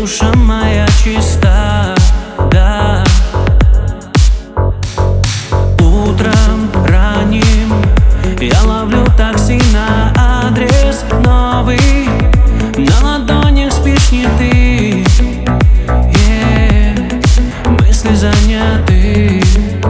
душа моя чиста, да. Утром ранним я ловлю такси на адрес новый. На ладонях спишь не ты, мысли заняты.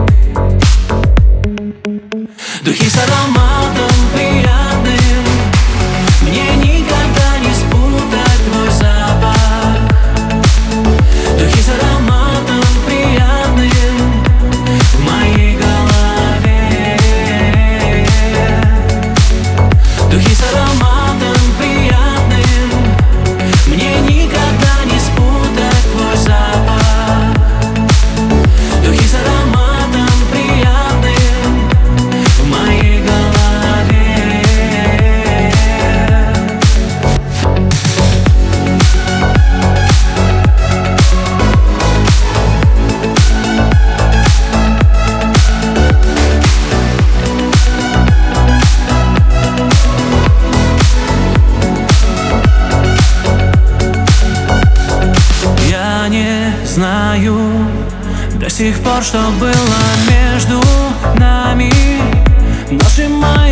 Духи с ароматом приятным, мне никогда не спутать твой запах. Духи с ароматом приятным в моей голове. Духи с ароматом приятным, мне никогда не спутать твой запах. Духи с ароматом приятным в моей голове. Я не знаю до сих пор, что было между нами. Ночи мои